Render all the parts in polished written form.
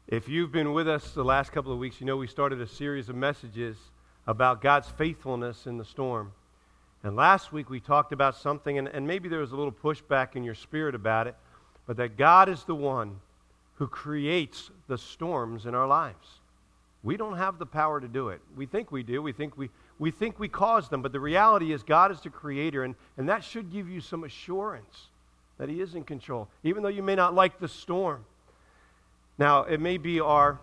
If you've been with us the last couple of weeks, you know we started a series of messages about God's faithfulness in the storm. And last week we talked about something, and maybe there was a little pushback in your spirit about it, but that God is the one who creates the storms in our lives. We don't have the power to do it. We think we do. We think we cause them, but the reality is God is the creator, and that should give you some assurance that He is in control, even though you may not like the storm. Now, it may be our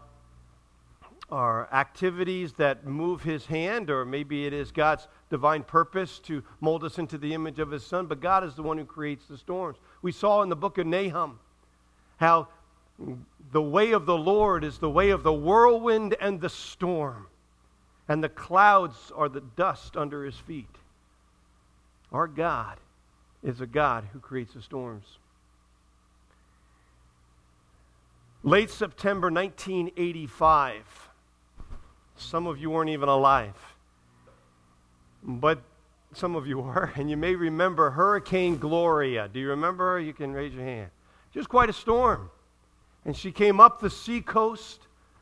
activities that move His hand, or maybe it is God's divine purpose to mold us into the image of His Son, but God is the one who creates the storms. We saw in the book of Nahum how the way of the Lord is the way of the whirlwind and the storm, and the clouds are the dust under His feet. Our God is a God who creates the storms. Late September 1985. Some of you weren't even alive, but some of you were, and you may remember Hurricane Gloria. Do you remember her? You can raise your hand. She was quite a storm, and she came up the seacoast,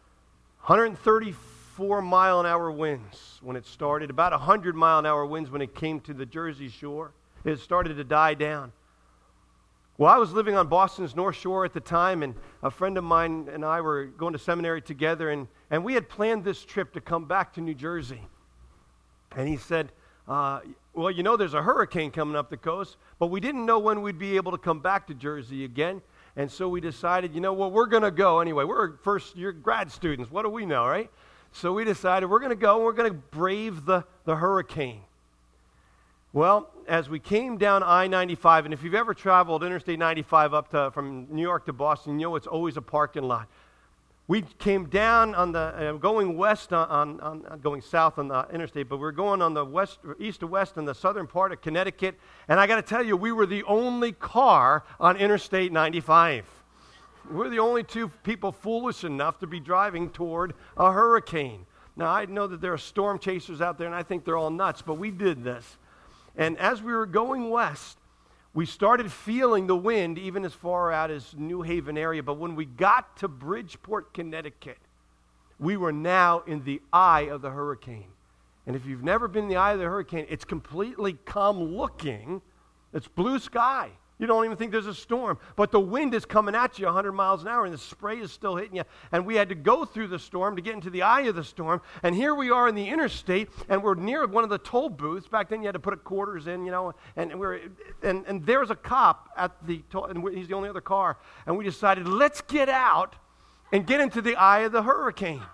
134-mile-an-hour winds when it started, about 100-mile-an-hour winds when it came to the Jersey shore. It started to die down. Well, I was living on Boston's North Shore at the time, and a friend of mine and I were going to seminary together, and we had planned this trip to come back to New Jersey. And he said, well, you know, there's a hurricane coming up the coast, but we didn't know when we'd be able to come back to Jersey again. And so we decided, you know what, we're going to go anyway. We're first-year grad students. What do we know, right? So we decided we're going to go, and we're going to brave the hurricane. Well, as we came down I-95, and if you've ever traveled Interstate 95 from New York to Boston, you know it's always a parking lot. We came down on the going west going south on the interstate, but we're going on the east to west in the southern part of Connecticut. And I got to tell you, we were the only car on Interstate 95. We're the only two people foolish enough to be driving toward a hurricane. Now I know that there are storm chasers out there, and I think they're all nuts, but we did this. And as we were going west, we started feeling the wind even as far out as New Haven area. But when we got to Bridgeport, Connecticut, we were now in the eye of the hurricane. And if you've never been in the eye of the hurricane, it's completely calm looking. It's blue sky. You don't even think there's a storm. But the wind is coming at you 100 miles an hour, and the spray is still hitting you. And we had to go through the storm to get into the eye of the storm. And here we are in the interstate, and we're near one of the toll booths. Back then you had to put quarters in, you know. And there's a cop at the toll, and he's the only other car. And we decided, let's get out and get into the eye of the hurricane.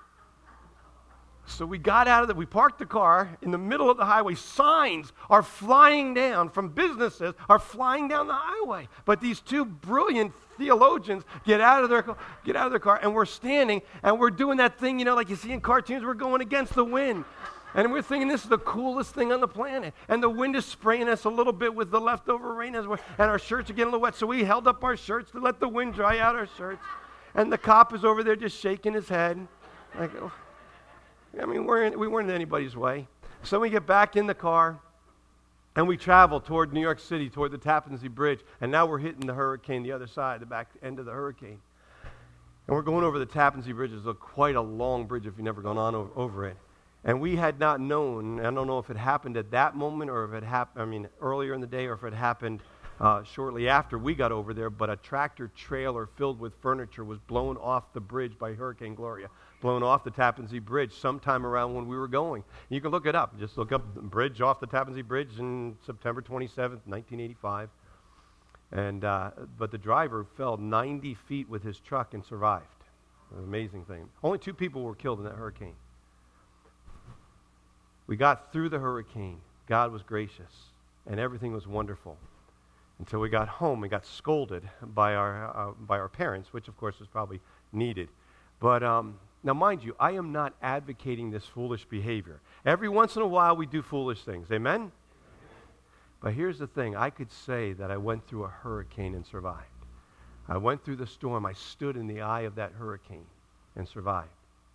So we got out of we parked the car in the middle of the highway. Signs are flying down from businesses, are flying down the highway. But these two brilliant theologians get out of their car, and we're standing, and we're doing that thing, you know, like you see in cartoons, we're going against the wind. And we're thinking this is the coolest thing on the planet. And the wind is spraying us a little bit with the leftover rain, and our shirts are getting a little wet. So we held up our shirts to let the wind dry out our shirts. And the cop is over there just shaking his head. Like, I mean, we weren't in anybody's way. So we get back in the car, and we travel toward New York City, toward the Tappan Zee Bridge, and now we're hitting the hurricane, the other side, the back end of the hurricane. And we're going over the Tappan Zee Bridge. It's quite a long bridge if you've never gone on over it. And we had not known, I don't know if it happened at that moment or if it happened, earlier in the day, or if it happened shortly after we got over there, but a tractor trailer filled with furniture was blown off the bridge by Hurricane Gloria, blown off the Tappan Zee Bridge sometime around when we were going. You can look it up. Just look up the bridge off the Tappan Zee Bridge in September 27th, 1985. But the driver fell 90 feet with his truck and survived. An amazing thing. Only 2 people were killed in that hurricane. We got through the hurricane. God was gracious, and everything was wonderful. Until we got home and got scolded by our parents, which of course was probably needed. But now mind you, I am not advocating this foolish behavior. Every once in a while we do foolish things, amen? But here's the thing, I could say that I went through a hurricane and survived. I went through the storm, I stood in the eye of that hurricane and survived.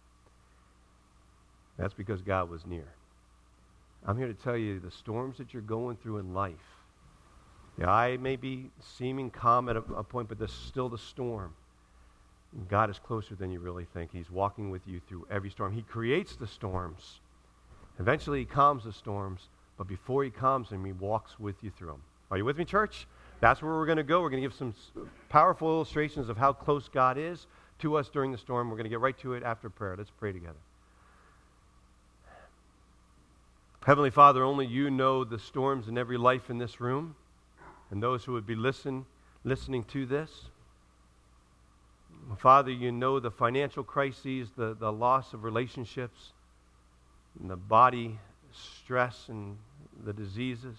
That's because God was near. I'm here to tell you the storms that you're going through in life, the eye may be seeming calm at a point, but there's still the storm. God is closer than you really think. He's walking with you through every storm. He creates the storms. Eventually, he calms the storms, but before he calms them, he walks with you through them. Are you with me, church? That's where we're going to go. We're going to give some powerful illustrations of how close God is to us during the storm. We're going to get right to it after prayer. Let's pray together. Heavenly Father, only you know the storms in every life in this room and those who would be listening to this. Father, you know the financial crises, the loss of relationships, and the body stress and the diseases.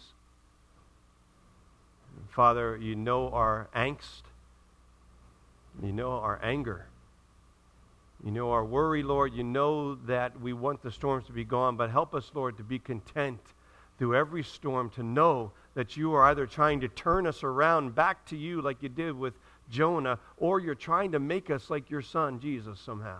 Father, you know our angst. You know our anger. You know our worry, Lord. You know that we want the storms to be gone, but help us, Lord, to be content through every storm, to know that you are either trying to turn us around back to you like you did with Jonah, or you're trying to make us like your son, Jesus, somehow.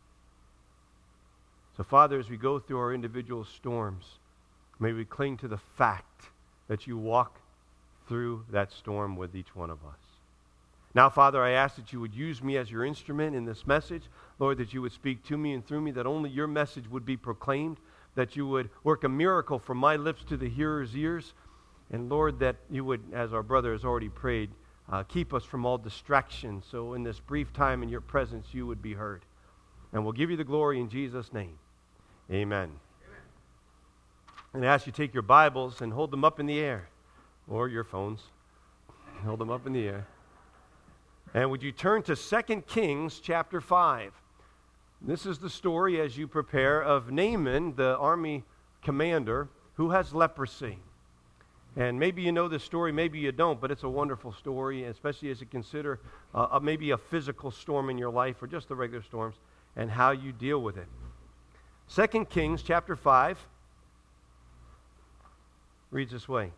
So, Father, as we go through our individual storms, may we cling to the fact that you walk through that storm with each one of us. Now, Father, I ask that you would use me as your instrument in this message. Lord, that you would speak to me and through me, that only your message would be proclaimed, that you would work a miracle from my lips to the hearer's ears. And Lord, that you would, as our brother has already prayed, keep us from all distractions. So in this brief time in your presence, you would be heard. And we'll give you the glory in Jesus' name. Amen. And I ask you to take your Bibles and hold them up in the air, or your phones. Hold them up in the air. And would you turn to 2 Kings chapter 5. This is the story, as you prepare, of Naaman, the army commander, who has leprosy. And maybe you know this story, maybe you don't, but it's a wonderful story, especially as you consider maybe a physical storm in your life or just the regular storms and how you deal with it. 2 Kings chapter 5 reads this way.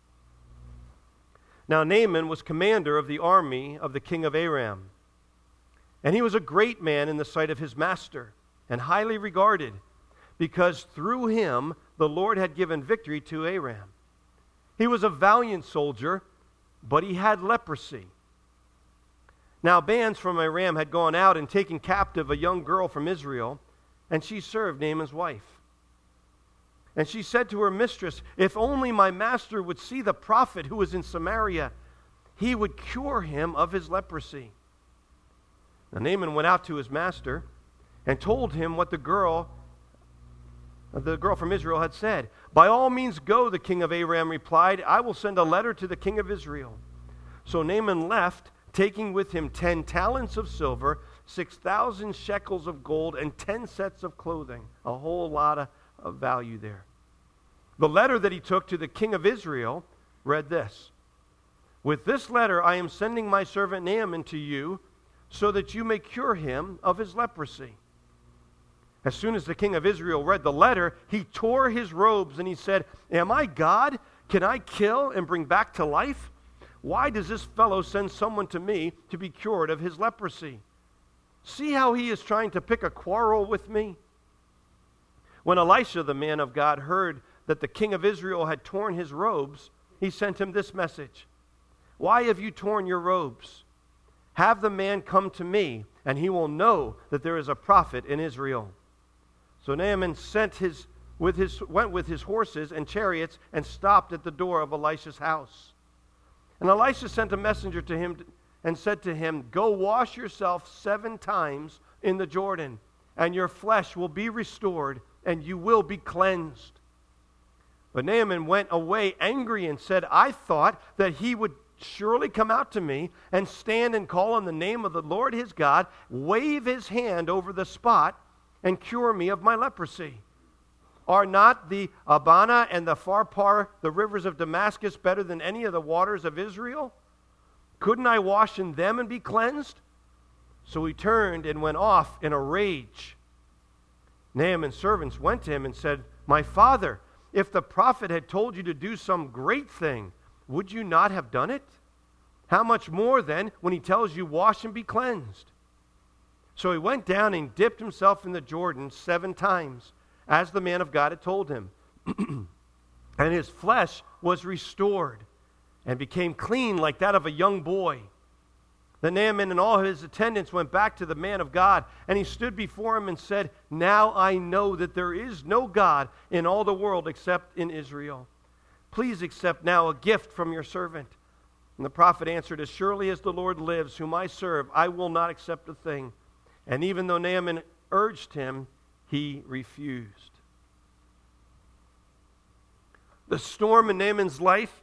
Now Naaman was commander of the army of the king of Aram, and he was a great man in the sight of his master and highly regarded, because through him the Lord had given victory to Aram. He was a valiant soldier, but he had leprosy. Now bands from Aram had gone out and taken captive a young girl from Israel, and she served Naaman's wife. And she said to her mistress, "If only my master would see the prophet who is in Samaria, he would cure him of his leprosy." Now Naaman went out to his master and told him what the girl from Israel had said. "By all means go," the king of Aram replied. "I will send a letter to the king of Israel." So Naaman left, taking with him 10 talents of silver, 6,000 shekels of gold, and 10 sets of clothing. A whole lot of value there. The letter that he took to the king of Israel read this: "With this letter I am sending my servant Naaman to you, so that you may cure him of his leprosy." As soon as the king of Israel read the letter, he tore his robes and he said, "Am I God? Can I kill and bring back to life? Why does this fellow send someone to me to be cured of his leprosy? See how he is trying to pick a quarrel with me?" When Elisha, the man of God, heard that the king of Israel had torn his robes, he sent him this message: "Why have you torn your robes? Have the man come to me, and he will know that there is a prophet in Israel." So Naaman went with his horses and chariots and stopped at the door of Elisha's house. And Elisha sent a messenger to him and said to him, "Go wash yourself 7 times in the Jordan, and your flesh will be restored, and you will be cleansed." But Naaman went away angry and said, "I thought that he would surely come out to me and stand and call on the name of the Lord his God, wave his hand over the spot, and cure me of my leprosy. Are not the Abana and the Pharpar, the rivers of Damascus, better than any of the waters of Israel? Couldn't I wash in them and be cleansed?" So he turned and went off in a rage. Naaman's servants went to him and said, "My father, if the prophet had told you to do some great thing, would you not have done it? How much more then when he tells you, 'Wash and be cleansed'?" So he went down and dipped himself in the Jordan 7 times, as the man of God had told him. And his flesh was restored and became clean like that of a young boy. Then Naaman and all his attendants went back to the man of God, and he stood before him and said, "Now I know that there is no God in all the world except in Israel. Please accept now a gift from your servant." And the prophet answered, "As surely as the Lord lives, whom I serve, I will not accept a thing." And even though Naaman urged him, he refused. The storm in Naaman's life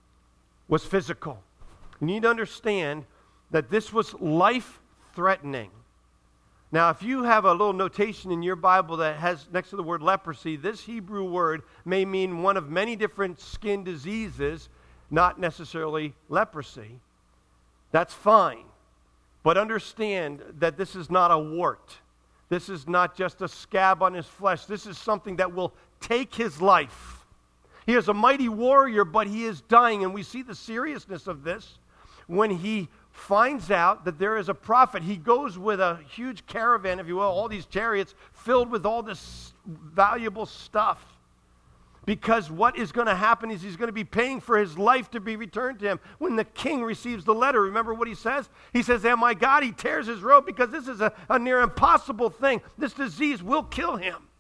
was physical. You need to understand that this was life-threatening. Now, if you have a little notation in your Bible that has next to the word leprosy, this Hebrew word may mean one of many different skin diseases, not necessarily leprosy. That's fine. But understand that this is not a wart. This is not just a scab on his flesh. This is something that will take his life. He is a mighty warrior, but he is dying. And we see the seriousness of this when he finds out that there is a prophet. He goes with a huge caravan, if you will, all these chariots filled with all this valuable stuff. Because what is going to happen is he's going to be paying for his life to be returned to him. When the king receives the letter, remember what he says? He says, "Oh my God," he tears his robe because this is a near impossible thing. This disease will kill him.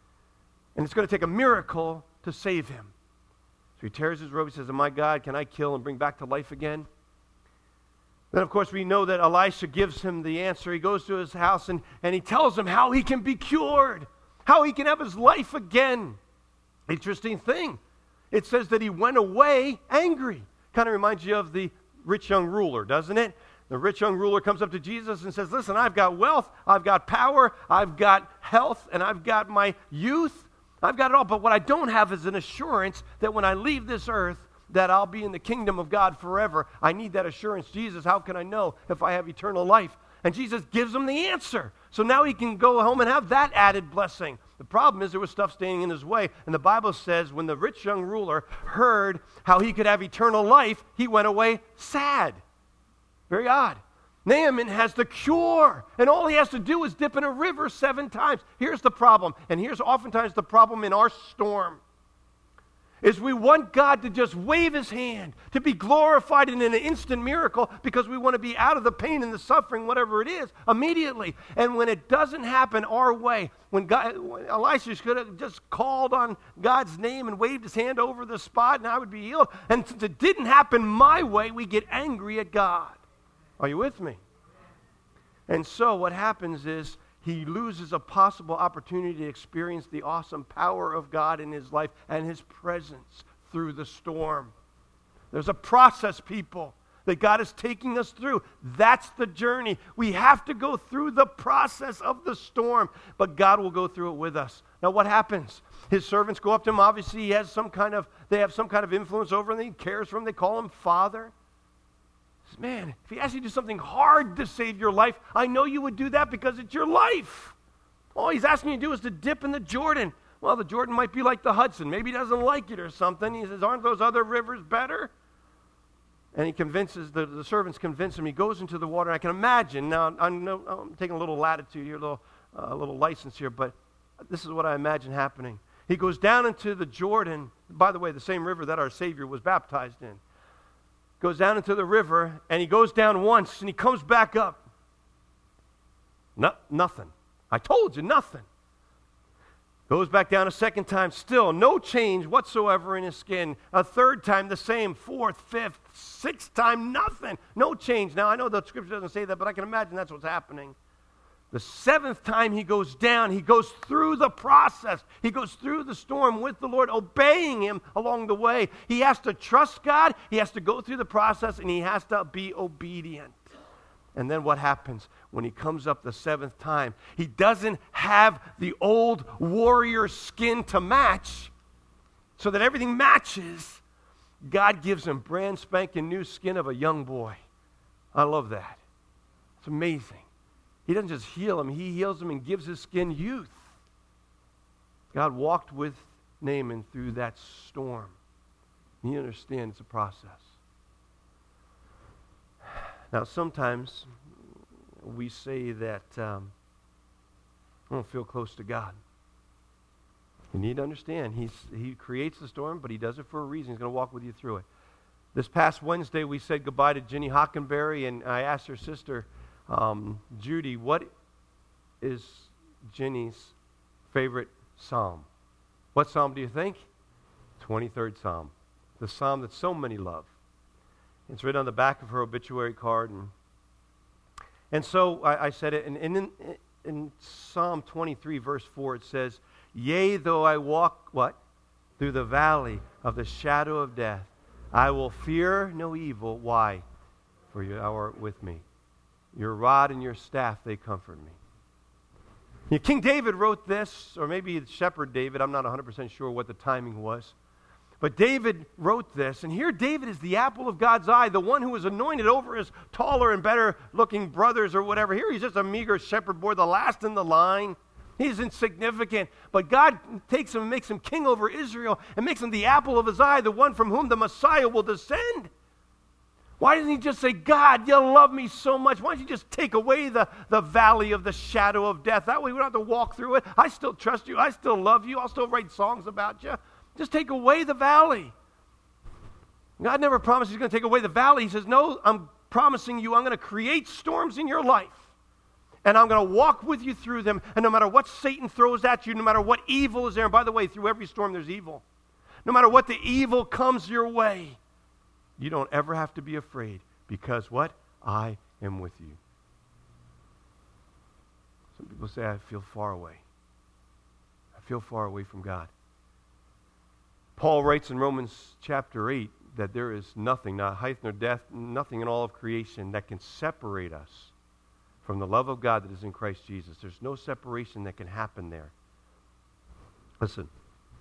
And it's going to take a miracle to save him. So he tears his robe. He says, "Oh my God, can I kill and bring back to life again?" Then, of course, we know that Elisha gives him the answer. He goes to his house and he tells him how he can be cured, how he can have his life again. Interesting thing. It says that he went away angry. Kind of reminds you of the rich young ruler, doesn't it? The rich young ruler comes up to Jesus and says, "Listen, I've got wealth, I've got power, I've got health, and I've got my youth. I've got it all, but what I don't have is an assurance that when I leave this earth, that I'll be in the kingdom of God forever. I need that assurance. Jesus, how can I know if I have eternal life?" And Jesus gives him the answer. So now he can go home and have that added blessing. The problem is there was stuff standing in his way. And the Bible says when the rich young ruler heard how he could have eternal life, he went away sad. Very odd. Naaman has the cure. And all he has to do is dip in a river 7 times. Here's the problem. And here's oftentimes the problem in our storm. Is we want God to just wave his hand, to be glorified in an instant miracle because we want to be out of the pain and the suffering, whatever it is, immediately. And when it doesn't happen our way, when Elisha could have just called on God's name and waved his hand over the spot and I would be healed. And since it didn't happen my way, we get angry at God. Are you with me? And so what happens is he loses a possible opportunity to experience the awesome power of God in his life and his presence through the storm. There's a process, people, that God is taking us through. That's the journey. We have to go through the process of the storm, but God will go through it with us. Now, what happens? His servants go up to him. Obviously, they have some kind of influence over him. He cares for him. They call him Father. Man, if he asked you to do something hard to save your life, I know you would do that because it's your life. All he's asking you to do is to dip in the Jordan. Well, the Jordan might be like the Hudson. Maybe he doesn't like it or something. He says, "Aren't those other rivers better?" And he convinces, the servants convince him. He goes into the water. I can imagine, now I'm taking a little latitude here, a little license here, but this is what I imagine happening. He goes down into the Jordan, by the way, the same river that our Savior was baptized in. Goes down into the river, and he goes down once, and he comes back up. Nothing. I told you, nothing. Goes back down a second time, still no change whatsoever in his skin. A third time, the same. 4th, 5th, 6th time, nothing. No change. Now, I know the scripture doesn't say that, but I can imagine that's what's happening. The 7th time he goes down, he goes through the process. He goes through the storm with the Lord, obeying him along the way. He has to trust God, he has to go through the process, and he has to be obedient. And then what happens? When he comes up the 7th time, he doesn't have the old warrior skin to match, so that everything matches. God gives him brand spanking new skin of a young boy. I love that. It's amazing. He doesn't just heal him, he heals him and gives his skin youth. God walked with Naaman through that storm. You understand it's a process. Now, sometimes we say that I don't feel close to God. You need to understand, he creates the storm, but he does it for a reason. He's going to walk with you through it. This past Wednesday, we said goodbye to Jenny Hockenberry, and I asked her sister, Judy, what is Jenny's favorite psalm? What psalm do you think? 23rd Psalm, the psalm that so many love. It's written on the back of her obituary card. And so I said it, and in Psalm 23, verse 4, it says, yea, though I walk, what? Through the valley of the shadow of death, I will fear no evil. Why? For you are with me. Your rod and your staff, they comfort me. Now, King David wrote this, or maybe it's Shepherd David. I'm not 100% sure what the timing was. But David wrote this, and here David is the apple of God's eye, the one who was anointed over his taller and better-looking brothers or whatever. Here he's just a meager shepherd boy, the last in the line. He's insignificant, but God takes him and makes him king over Israel and makes him the apple of his eye, the one from whom the Messiah will descend. Why doesn't he just say, God, you love me so much. Why don't you just take away the valley of the shadow of death? That way we don't have to walk through it. I still trust you. I still love you. I'll still write songs about you. Just take away the valley. God never promised he's going to take away the valley. He says, no, I'm promising you I'm going to create storms in your life. And I'm going to walk with you through them. And no matter what Satan throws at you, no matter what evil is there, and by the way, through every storm there's evil. No matter what the evil comes your way, you don't ever have to be afraid, because what? I am with you. Some people say, I feel far away. I feel far away from God. Paul writes in Romans chapter 8 that there is nothing, not height nor depth, nothing in all of creation that can separate us from the love of God that is in Christ Jesus. There's no separation that can happen there. Listen,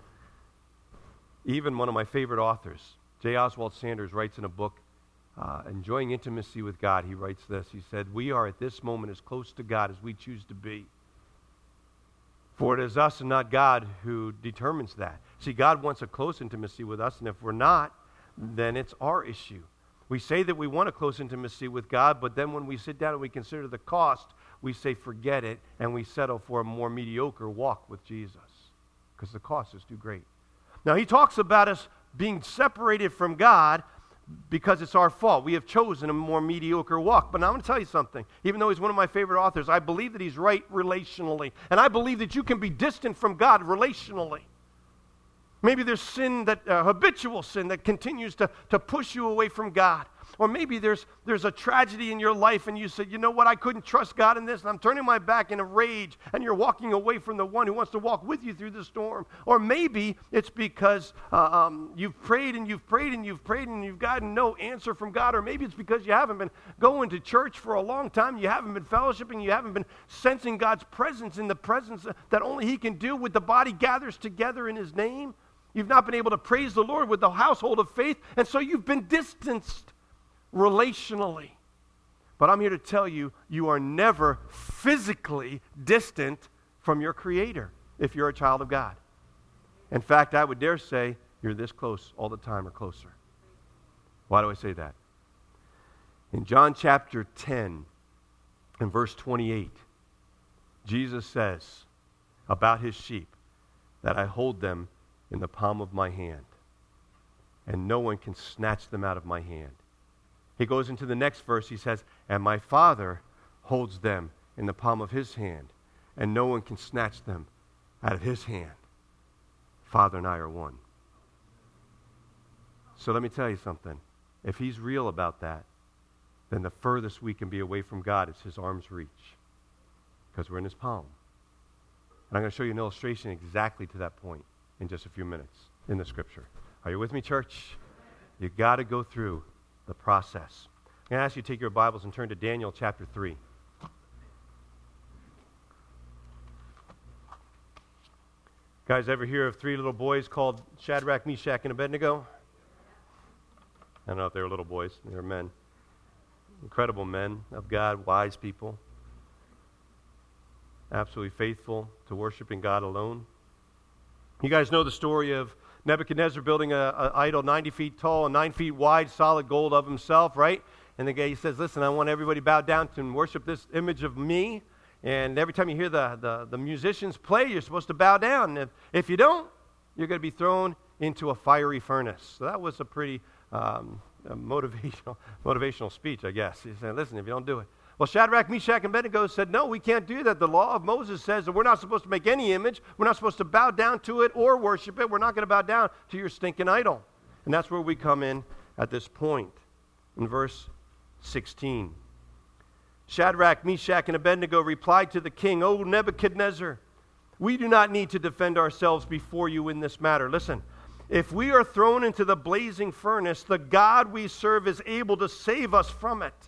even one of my favorite authors, J. Oswald Sanders, writes in a book, Enjoying Intimacy with God, he writes this. He said, we are at this moment as close to God as we choose to be. For it is us and not God who determines that. See, God wants a close intimacy with us, and if we're not, then it's our issue. We say that we want a close intimacy with God, but then when we sit down and we consider the cost, we say forget it, and we settle for a more mediocre walk with Jesus, because the cost is too great. Now, he talks about us being separated from God because it's our fault. We have chosen a more mediocre walk. But now I'm going to tell you something. Even though he's one of my favorite authors, I believe that he's right relationally. And I believe that you can be distant from God relationally. Maybe there's sin, that habitual sin that continues to push you away from God. Or maybe there's a tragedy in your life and you said, you know what, I couldn't trust God in this, and I'm turning my back in a rage, and you're walking away from the one who wants to walk with you through the storm. Or maybe it's because you've prayed and you've prayed and you've prayed and you've gotten no answer from God. Or maybe it's because you haven't been going to church for a long time, you haven't been fellowshipping, you haven't been sensing God's presence in the presence that only he can do when the body gathers together in his name. You've not been able to praise the Lord with the household of faith, and so you've been distanced relationally. But I'm here to tell you, you are never physically distant from your Creator if you're a child of God. In fact, I would dare say you're this close all the time or closer. Why do I say that? In John chapter 10 and verse 28, Jesus says about his sheep that I hold them in the palm of my hand, and no one can snatch them out of my hand. He goes into the next verse, he says, and my Father holds them in the palm of his hand, and no one can snatch them out of his hand. Father and I are one. So let me tell you something. If he's real about that, then the furthest we can be away from God is his arm's reach, because we're in his palm. And I'm going to show you an illustration exactly to that point in just a few minutes in the scripture. Are you with me, church? You got to go through the process. I'm going to ask you to take your Bibles and turn to Daniel chapter 3. Guys, ever hear of three little boys called Shadrach, Meshach, and Abednego? I don't know if they were little boys. They were men. Incredible men of God, wise people. Absolutely faithful to worshiping God alone. You guys know the story of Nebuchadnezzar building an idol 90 feet tall and 9 feet wide, solid gold of himself, right? And the guy, he says, listen, I want everybody to bow down and worship this image of me. And every time you hear the musicians play, you're supposed to bow down. And if you don't, you're going to be thrown into a fiery furnace. So that was a pretty motivational speech, I guess. He said, listen, if you don't do it. Well, Shadrach, Meshach, and Abednego said, no, we can't do that. The law of Moses says that we're not supposed to make any image. We're not supposed to bow down to it or worship it. We're not going to bow down to your stinking idol. And that's where we come in at this point in verse 16. Shadrach, Meshach, and Abednego replied to the king, O Nebuchadnezzar, we do not need to defend ourselves before you in this matter. Listen, if we are thrown into the blazing furnace, the God we serve is able to save us from it.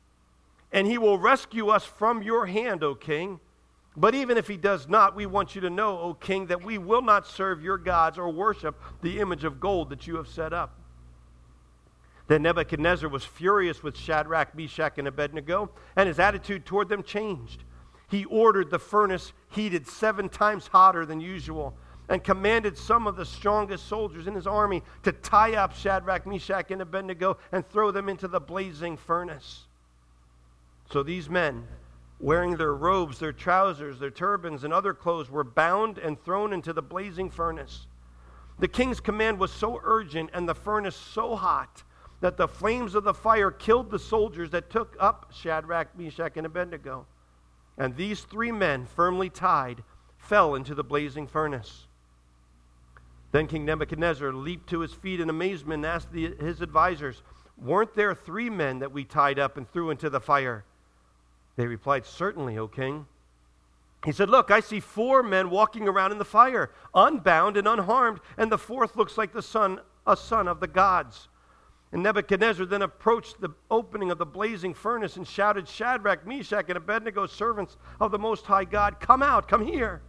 And he will rescue us from your hand, O king. But even if he does not, we want you to know, O king, that we will not serve your gods or worship the image of gold that you have set up. Then Nebuchadnezzar was furious with Shadrach, Meshach, and Abednego, and his attitude toward them changed. He ordered the furnace heated 7 times hotter than usual, and commanded some of the strongest soldiers in his army to tie up Shadrach, Meshach, and Abednego and throw them into the blazing furnace. So these men, wearing their robes, their trousers, their turbans, and other clothes, were bound and thrown into the blazing furnace. The king's command was so urgent and the furnace so hot that the flames of the fire killed the soldiers that took up Shadrach, Meshach, and Abednego. And these 3 men, firmly tied, fell into the blazing furnace. Then King Nebuchadnezzar leaped to his feet in amazement and asked his advisors, weren't there 3 men that we tied up and threw into the fire? They replied, certainly, O king. He said, look, I see 4 men walking around in the fire, unbound and unharmed, and the 4th looks like a son of the gods. And Nebuchadnezzar then approached the opening of the blazing furnace and shouted, Shadrach, Meshach, and Abednego, servants of the Most High God, come out, come here.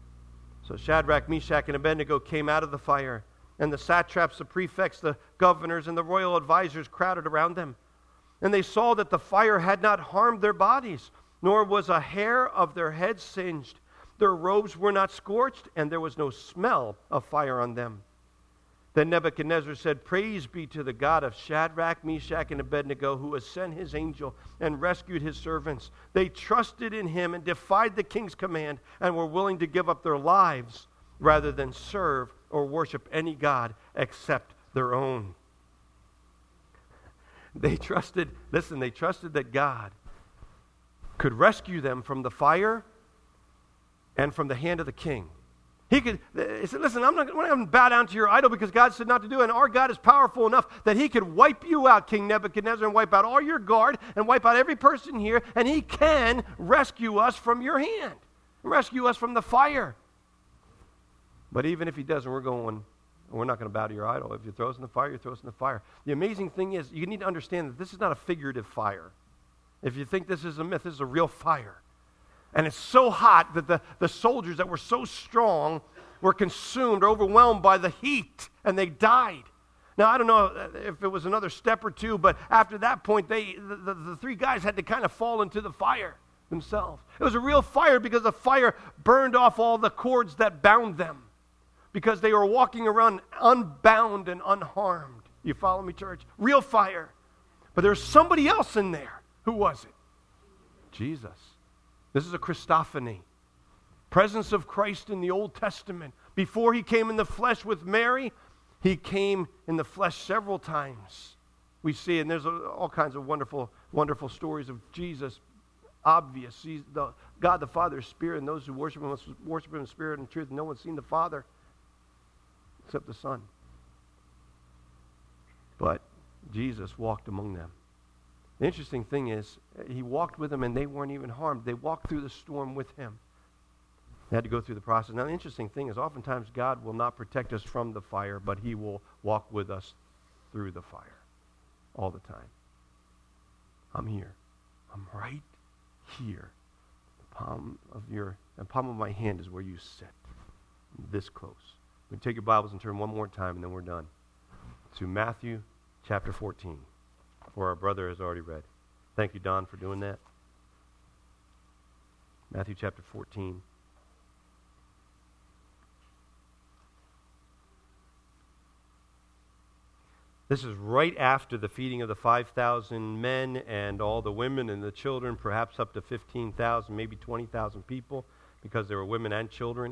So Shadrach, Meshach, and Abednego came out of the fire, and the satraps, the prefects, the governors, and the royal advisors crowded around them. And they saw that the fire had not harmed their bodies, nor was a hair of their heads singed. Their robes were not scorched, and there was no smell of fire on them. Then Nebuchadnezzar said, praise be to the God of Shadrach, Meshach, and Abednego, who has sent his angel and rescued his servants. They trusted in him and defied the king's command and were willing to give up their lives rather than serve or worship any god except their own. They trusted that God could rescue them from the fire and from the hand of the king. He said, listen, we're not going to bow down to your idol because God said not to do it. And our God is powerful enough that he could wipe you out, King Nebuchadnezzar, and wipe out all your guard and wipe out every person here. And he can rescue us from your hand, rescue us from the fire. But even if he doesn't, we're not going to bow to your idol. If you throw us in the fire, you throw us in the fire. The amazing thing is, you need to understand that this is not a figurative fire. If you think this is a myth, this is a real fire. And it's so hot that the soldiers that were so strong were consumed or overwhelmed by the heat, and they died. Now, I don't know if it was another step or 2, but after that point, the 3 guys had to kind of fall into the fire themselves. It was a real fire because the fire burned off all the cords that bound them, because they were walking around unbound and unharmed. You follow me, church? Real fire. But there's somebody else in there. Who was it? Jesus. This is a Christophany. Presence of Christ in the Old Testament. Before he came in the flesh with Mary, he came in the flesh several times. We see, and there's all kinds of wonderful, wonderful stories of Jesus. Obvious. He's God the Father is spirit, and those who worship him must worship him in spirit and truth. No one's seen the Father except the Son. But Jesus walked among them. The interesting thing is, he walked with them and they weren't even harmed. They walked through the storm with him. They had to go through the process. Now, the interesting thing is, oftentimes God will not protect us from the fire, but he will walk with us through the fire all the time. I'm here. I'm right here. The palm of my hand is where you sit. I'm this close. We take your Bibles and turn one more time, and then we're done. To Matthew chapter 14. Where our brother has already read. Thank you, Don, for doing that. Matthew chapter 14. This is right after the feeding of the 5,000 men and all the women and the children, perhaps up to 15,000, maybe 20,000 people, because there were women and children.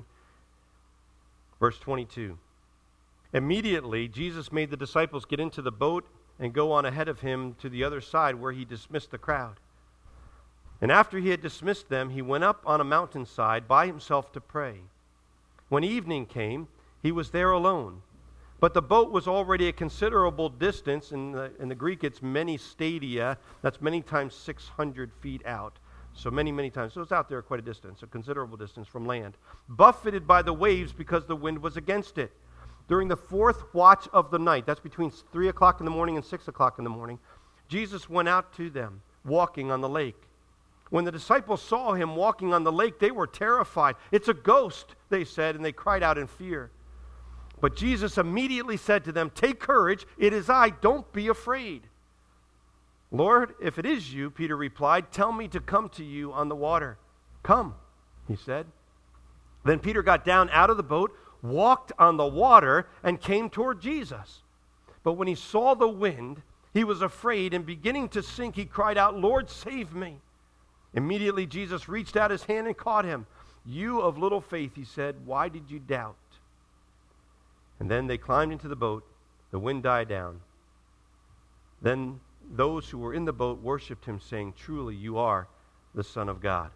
Verse 22. Immediately, Jesus made the disciples get into the boat and go on ahead of him to the other side where he dismissed the crowd. And after he had dismissed them, he went up on a mountainside by himself to pray. When evening came, he was there alone. But the boat was already a considerable distance. In the Greek, it's many stadia. That's many times 600 feet out. So many times. So it's out there quite a distance, a considerable distance from land. Buffeted by the waves because the wind was against it. During the fourth watch of the night, that's between 3 o'clock in the morning and 6 o'clock in the morning, Jesus went out to them, walking on the lake. When the disciples saw him walking on the lake, they were terrified. "It's a ghost," they said, and they cried out in fear. But Jesus immediately said to them, "Take courage, it is I, don't be afraid." "Lord, if it is you," Peter replied, "tell me to come to you on the water." "Come," he said. Then Peter got down out of the boat, walked on the water, and came toward Jesus. But when he saw the wind, he was afraid, and beginning to sink, he cried out, "Lord, save me." Immediately Jesus reached out his hand and caught him. "You of little faith," he said, "why did you doubt?" And then they climbed into the boat. The wind died down. Then those who were in the boat worshipped him, saying, "Truly you are the Son of God."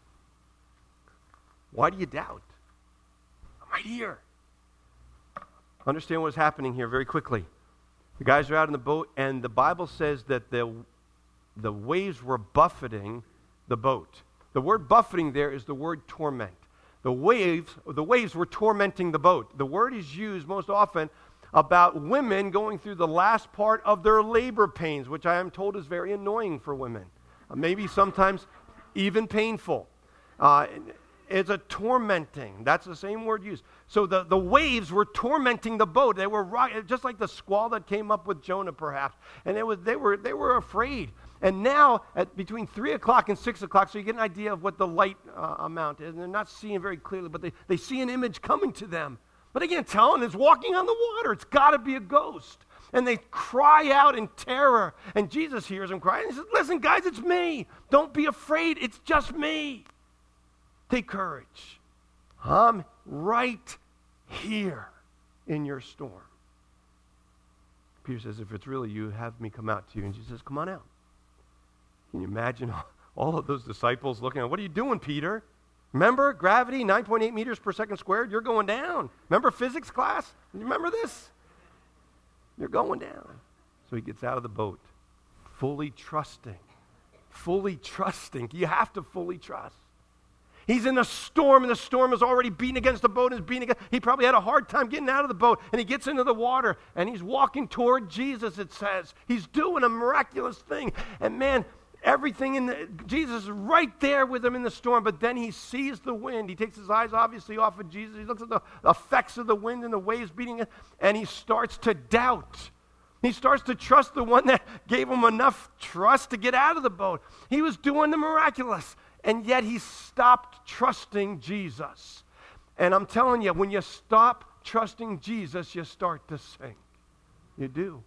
Why do you doubt? I'm right here. Understand what's happening here very quickly. The guys are out in the boat, and the Bible says that the waves were buffeting the boat. The word buffeting there is the word torment. The waves were tormenting the boat. The word is used most often about women going through the last part of their labor pains, which I am told is very annoying for women. Maybe sometimes even painful. It's a tormenting. That's the same word used. So the waves were tormenting the boat. They were just like the squall that came up with Jonah, perhaps. And they were afraid. And now, at between 3 o'clock and 6 o'clock, so you get an idea of what the light amount is. And they're not seeing very clearly, but they see an image coming to them. But they can't tell, and it's walking on the water. It's got to be a ghost. And they cry out in terror. And Jesus hears them crying. He says, "Listen, guys, it's me. Don't be afraid. It's just me. Take courage. I'm right here in your storm." Peter says, "If it's really you, have me come out to you." And Jesus says, "Come on out." Can you imagine all of those disciples looking at, "What are you doing, Peter? Remember gravity, 9.8 meters per second squared? You're going down. Remember physics class? You remember this? You're going down." So he gets out of the boat, fully trusting. Fully trusting. You have to fully trust. He's in a storm, and the storm is already beating against the boat. He probably had a hard time getting out of the boat, and he gets into the water, and he's walking toward Jesus, it says. He's doing a miraculous thing. And man, Jesus is right there with him in the storm, but then he sees the wind. He takes his eyes obviously off of Jesus. He looks at the effects of the wind and the waves beating it, and he starts to doubt. He starts to trust the one that gave him enough trust to get out of the boat. He was doing the miraculous, and yet he stopped trusting Jesus. And I'm telling you, when you stop trusting Jesus, you start to sink. You do.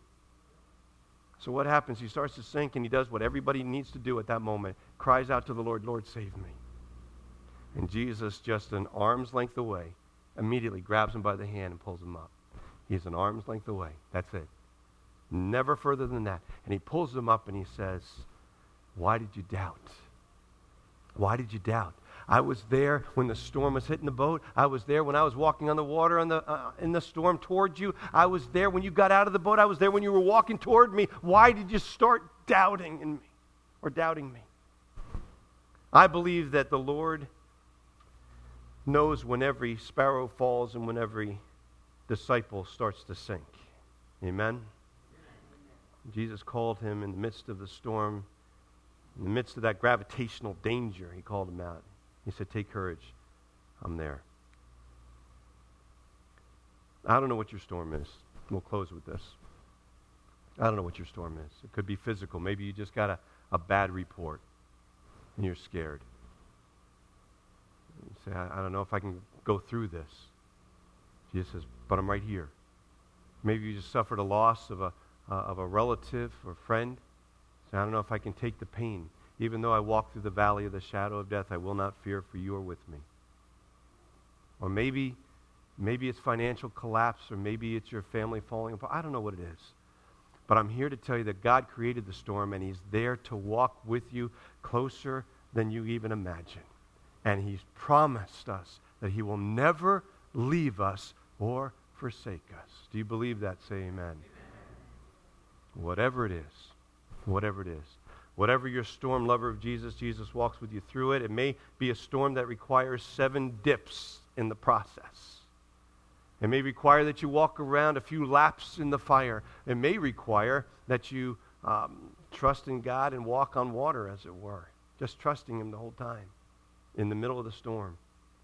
So what happens? He starts to sink, and he does what everybody needs to do at that moment. Cries out to the Lord, "Lord, save me." And Jesus, just an arm's length away, immediately grabs him by the hand and pulls him up. He's an arm's length away. That's it. Never further than that. And he pulls him up and he says, "Why did you doubt? Why did you doubt? I was there when the storm was hitting the boat. I was there when I was walking on the water in the storm towards you. I was there when you got out of the boat. I was there when you were walking toward me. Why did you start doubting in me or doubting me?" I believe that the Lord knows when every sparrow falls and when every disciple starts to sink. Amen? Jesus called him in the midst of the storm, in the midst of that gravitational danger. He called him out. He said, "Take courage. I'm there." I don't know what your storm is. We'll close with this. I don't know what your storm is. It could be physical. Maybe you just got a bad report and you're scared. You say, I don't know if I can go through this. Jesus says, "But I'm right here." Maybe you just suffered a loss of a relative or friend. Say, "I don't know if I can take the pain. Even though I walk through the valley of the shadow of death, I will not fear, for you are with me." Or maybe it's financial collapse, or maybe it's your family falling apart. I don't know what it is. But I'm here to tell you that God created the storm, and he's there to walk with you closer than you even imagine. And he's promised us that he will never leave us or forsake us. Do you believe that? Say amen. Amen. Whatever it is, whatever it is. Whatever your storm, lover of Jesus, Jesus walks with you through it. It may be a storm that requires 7 dips in the process. It may require that you walk around a few laps in the fire. It may require that you trust in God and walk on water, as it were. Just trusting him the whole time in the middle of the storm.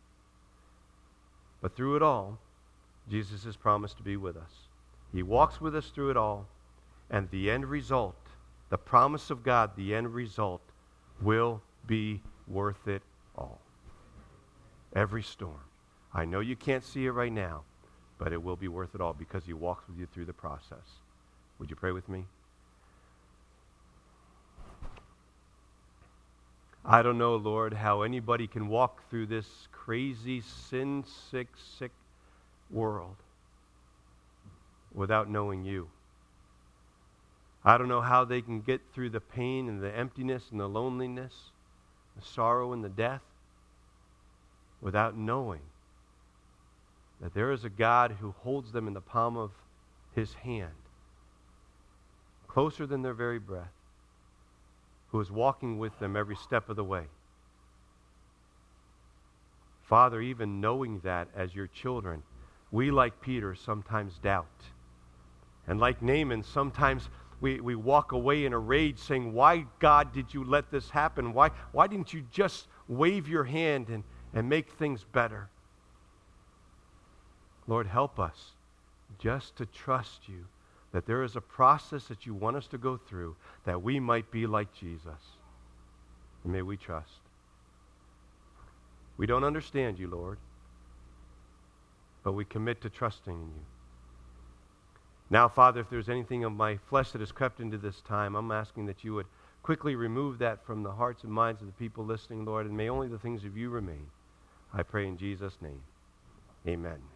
But through it all, Jesus has promised to be with us. He walks with us through it all, and the end result, the promise of God, the end result will be worth it all. Every storm. I know you can't see it right now, but it will be worth it all because he walks with you through the process. Would you pray with me? I don't know, Lord, how anybody can walk through this crazy, sin-sick, sick world without knowing you. I don't know how they can get through the pain and the emptiness and the loneliness, the sorrow and the death, without knowing that there is a God who holds them in the palm of his hand, closer than their very breath, who is walking with them every step of the way. Father, even knowing that as your children, we, like Peter, sometimes doubt. And like Naaman, sometimes we walk away in a rage saying, why, God, did you let this happen? Why didn't you just wave your hand and make things better? Lord, help us just to trust you, that there is a process that you want us to go through, that we might be like Jesus. And may we trust. We don't understand you, Lord, but we commit to trusting in you. Now, Father, if there's anything of my flesh that has crept into this time, I'm asking that you would quickly remove that from the hearts and minds of the people listening, Lord, and may only the things of you remain. I pray in Jesus' name. Amen.